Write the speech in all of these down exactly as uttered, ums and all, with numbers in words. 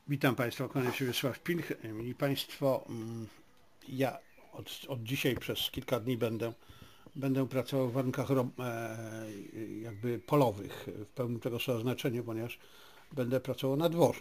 Witam Państwa, kłaniam się Wiesław Pilch. Mili Państwo, ja od, od dzisiaj przez kilka dni będę, będę pracował w warunkach e, jakby polowych, w pełnym tego słowa znaczeniu, ponieważ będę pracował na dworze.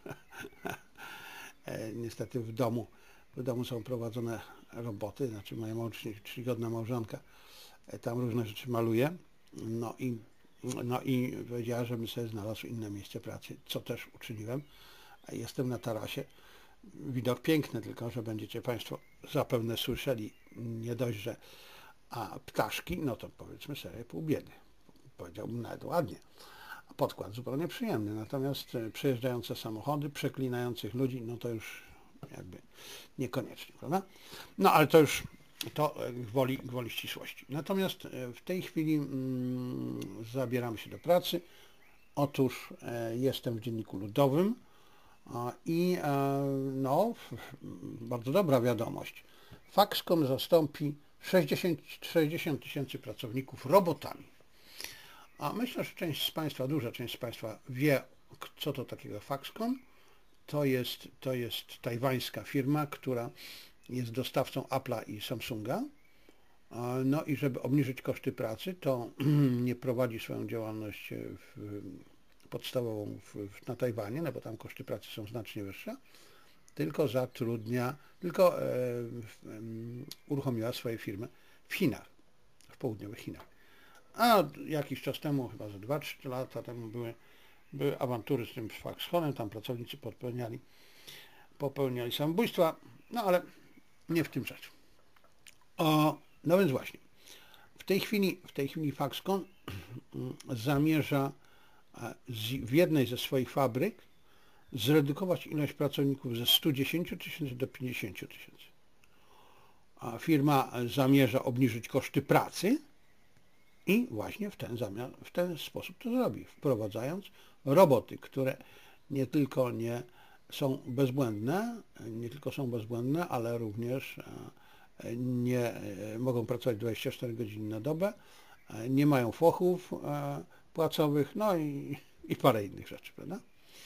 e, niestety w domu, w domu są prowadzone roboty, znaczy moja mąż, czcigodna małżonka, e, tam różne rzeczy maluje, no i, no i powiedziała, żebym sobie znalazł inne miejsce pracy, co też uczyniłem. Jestem na tarasie. Widok piękny, tylko że będziecie Państwo zapewne słyszeli nie dość, że a ptaszki, no to powiedzmy sobie pół biedy. Powiedziałbym nawet ładnie. A podkład zupełnie przyjemny. Natomiast przejeżdżające samochody, przeklinających ludzi, no to już jakby niekoniecznie, prawda? No ale to już to gwoli, gwoli ścisłości. Natomiast w tej chwili mm, zabieramy się do pracy. Otóż e, jestem w Dzienniku Ludowym. I no, bardzo dobra wiadomość. Foxconn zastąpi sześćdziesiąt tysięcy pracowników robotami. A myślę, że część z Państwa, duża część z Państwa wie, co to takiego Foxconn. To jest, to jest tajwańska firma, która jest dostawcą Apple'a i Samsunga. No i żeby obniżyć koszty pracy, to nie prowadzi swoją działalność w podstawową w, w, na Tajwanie, no bo tam koszty pracy są znacznie wyższe, tylko zatrudnia, tylko e, e, uruchomiła swoje firmy w Chinach, w południowych Chinach. A jakiś czas temu, chyba za dwa trzy lata temu były, były awantury z tym Foxconnem, tam pracownicy popełniali, popełniali samobójstwa, no ale nie w tym rzecz. O, no więc właśnie, w tej chwili, w tej chwili Foxconn zamierza w jednej ze swoich fabryk zredukować ilość pracowników ze stu dziesięciu tysięcy do pięćdziesięciu tysięcy. A firma zamierza obniżyć koszty pracy i właśnie w ten, zamiar, w ten sposób to zrobi, wprowadzając roboty, które nie tylko nie są bezbłędne, nie tylko są bezbłędne, ale również nie mogą pracować dwadzieścia cztery godziny na dobę, nie mają fochów płacowych, no i, i parę innych rzeczy, prawda?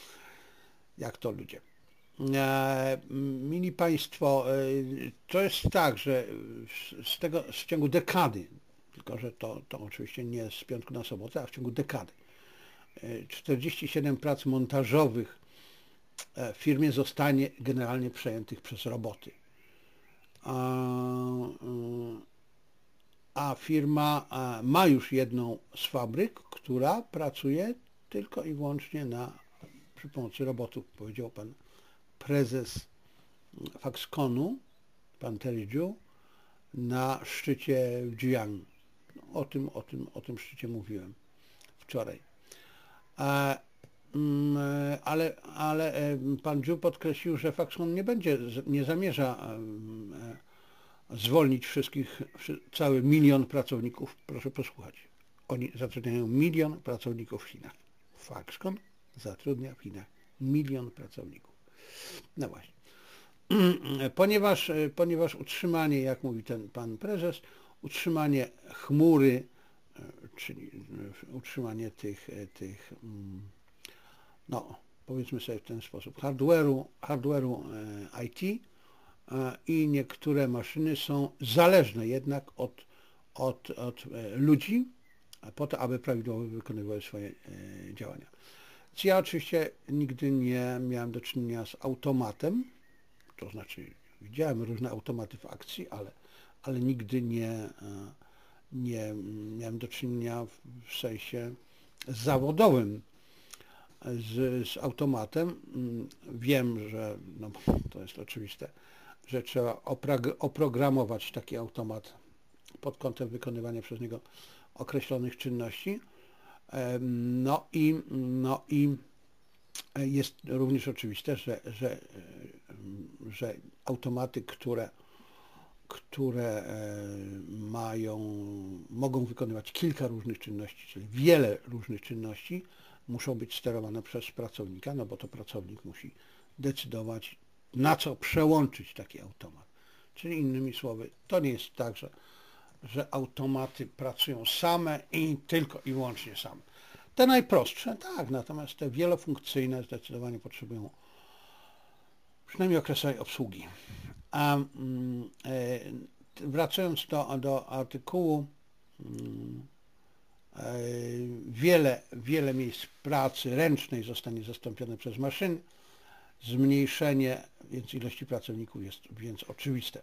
Jak to ludzie. E, mili Państwo, e, to jest tak, że z tego, w ciągu dekady, tylko że to, to oczywiście nie z piątku na sobotę, a w ciągu dekady, e, czterdzieści siedem prac montażowych w firmie zostanie generalnie przejętych przez roboty. A, a firma ma już jedną z fabryk, która pracuje tylko i wyłącznie na, przy pomocy robotów, powiedział pan prezes Foxconnu, pan Terry Zhu, na szczycie w Jiang. O tym, o tym, o tym szczycie mówiłem wczoraj. Ale, ale pan Zhu podkreślił, że Foxconn nie będzie, nie zamierza zwolnić wszystkich, cały milion pracowników. Proszę posłuchać. Oni zatrudniają milion pracowników w Chinach. Foxconn zatrudnia w Chinach milion pracowników. No właśnie. Ponieważ, ponieważ utrzymanie, jak mówi ten pan prezes, utrzymanie chmury, czyli utrzymanie tych, tych no powiedzmy sobie w ten sposób, hardware'u, hardware'u I T i niektóre maszyny są zależne jednak od, od, od ludzi po to, aby prawidłowo wykonywały swoje działania. Więc ja oczywiście nigdy nie miałem do czynienia z automatem, to znaczy widziałem różne automaty w akcji, ale, ale nigdy nie, nie miałem do czynienia w sensie zawodowym z, z automatem. Wiem, że no, to jest oczywiste, że trzeba oprogramować taki automat pod kątem wykonywania przez niego określonych czynności. No i, no i jest również oczywiste, że, że, że automaty, które, które mają, mogą wykonywać kilka różnych czynności, czyli wiele różnych czynności, muszą być sterowane przez pracownika, no bo to pracownik musi decydować, na co przełączyć taki automat. Czyli innymi słowy, to nie jest tak, że, że automaty pracują same i tylko i wyłącznie same. Te najprostsze, tak, natomiast te wielofunkcyjne zdecydowanie potrzebują przynajmniej okresowej obsługi. A mm, e, wracając do, do artykułu, mm, e, wiele, wiele miejsc pracy ręcznej zostanie zastąpione przez maszyny. Zmniejszenie więc ilości pracowników jest więc oczywiste.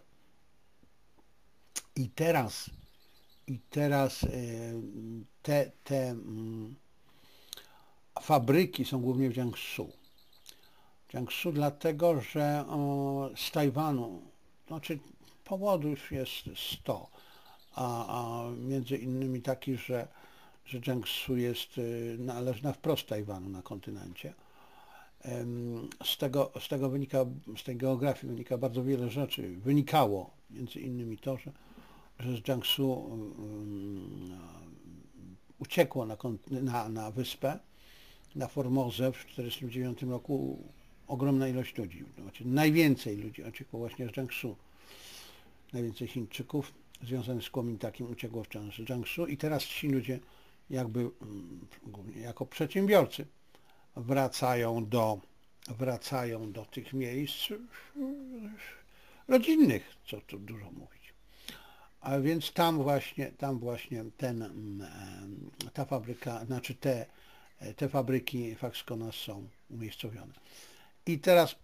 I teraz, i teraz e, te, te mm, fabryki są głównie w Jiangsu. Jiangsu dlatego, że o, z Tajwanu, znaczy powodów jest sto, a, a między innymi taki, że, że Jiangsu jest, należy na wprost Tajwanu na kontynencie. Z tego, z tego wynika, z tej geografii wynika bardzo wiele rzeczy. Wynikało między innymi to, że, że z Jiangsu um, uciekło na, na, na wyspę, na Formozę w tysiąc dziewięćset czterdziestym dziewiątym roku ogromna ilość ludzi. Znaczy, najwięcej ludzi uciekło właśnie z Jiangsu. Najwięcej Chińczyków związanych z Kuomintakiem uciekło wciąż z Jiangsu i teraz ci ludzie jakby głównie jako przedsiębiorcy wracają do, wracają do tych miejsc rodzinnych, co tu dużo mówić. A więc tam właśnie, tam właśnie ten, ta fabryka, znaczy te, te fabryki Foxconna są umiejscowione. I teraz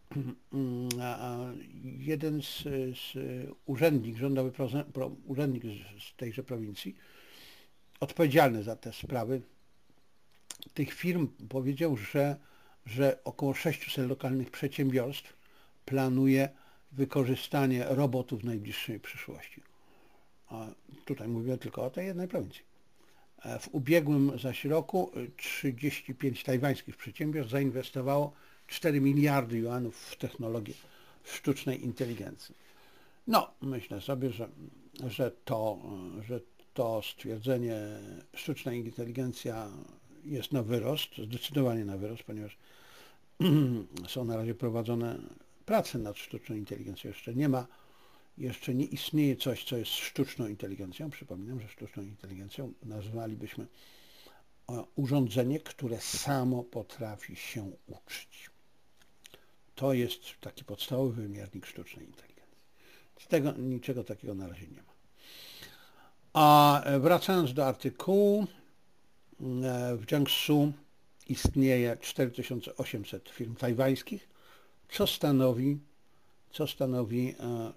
jeden z, z urzędnik, rządowy pro, urzędnik z tejże prowincji, odpowiedzialny za te sprawy tych firm, powiedział, że, że około sześciuset lokalnych przedsiębiorstw planuje wykorzystanie robotów w najbliższej przyszłości. A tutaj mówię tylko o tej jednej prowincji. W ubiegłym zaś roku trzydzieści pięć tajwańskich przedsiębiorstw zainwestowało cztery miliardy juanów w technologię sztucznej inteligencji. No, myślę sobie, że, że, to, że to stwierdzenie sztuczna inteligencja jest na wyrost, zdecydowanie na wyrost, ponieważ są na razie prowadzone prace nad sztuczną inteligencją. Jeszcze nie ma, jeszcze nie istnieje coś, co jest sztuczną inteligencją. Przypominam, że sztuczną inteligencją nazwalibyśmy urządzenie, które samo potrafi się uczyć. To jest taki podstawowy wymiarnik sztucznej inteligencji. Z tego niczego takiego na razie nie ma. A wracając do artykułu, w Jiangsu istnieje cztery tysiące osiemset firm tajwańskich, co stanowi, co stanowi e, e,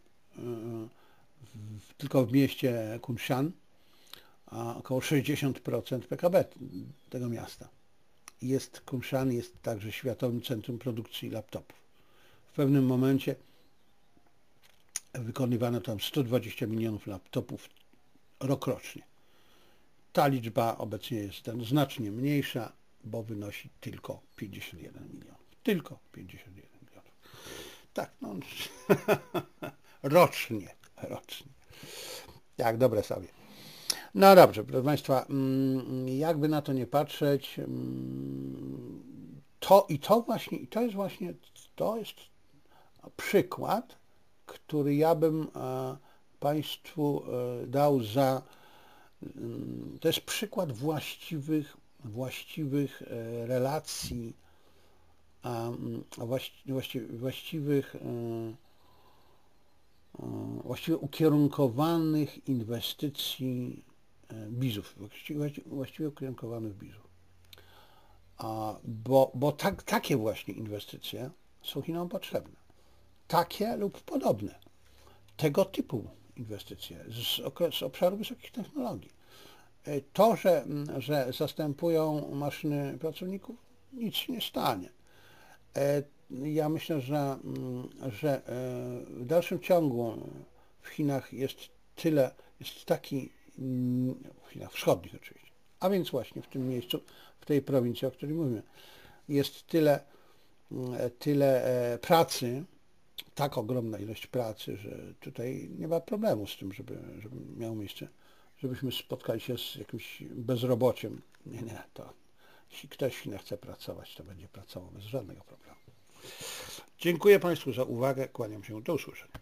w, tylko w mieście Kunshan około sześćdziesiąt procent P K B tego miasta. Jest, Kunshan jest także światowym centrum produkcji laptopów. W pewnym momencie wykonywano tam sto dwadzieścia milionów laptopów rokrocznie. Ta liczba obecnie jest znacznie mniejsza, bo wynosi tylko pięćdziesiąt jeden milionów. Tylko pięćdziesiąt jeden milionów. Tak, no rocznie, rocznie. Jak dobre sobie. No dobrze, proszę Państwa, jakby na to nie patrzeć, to i to właśnie, i to jest właśnie, to jest przykład, który ja bym Państwu dał za, to jest przykład właściwych, właściwych relacji, właściwych, właściwie ukierunkowanych inwestycji bizów, właściwie, właściwie ukierunkowanych bizów. Bo, bo tak, takie właśnie inwestycje są Chinom potrzebne. Takie lub podobne. Tego typu inwestycje z, z obszaru wysokich technologii. To, że, że zastępują maszyny pracowników, nic się nie stanie. Ja myślę, że, że w dalszym ciągu w Chinach jest tyle, jest taki, w Chinach wschodnich oczywiście, a więc właśnie w tym miejscu, w tej prowincji, o której mówimy, jest tyle, tyle pracy, tak ogromna ilość pracy, że tutaj nie ma problemu z tym, żeby, żeby miało miejsce, żebyśmy spotkali się z jakimś bezrobociem. Nie, nie, to jeśli ktoś w Chinach chce pracować, to będzie pracował bez żadnego problemu. Dziękuję Państwu za uwagę, kłaniam się, do usłyszenia.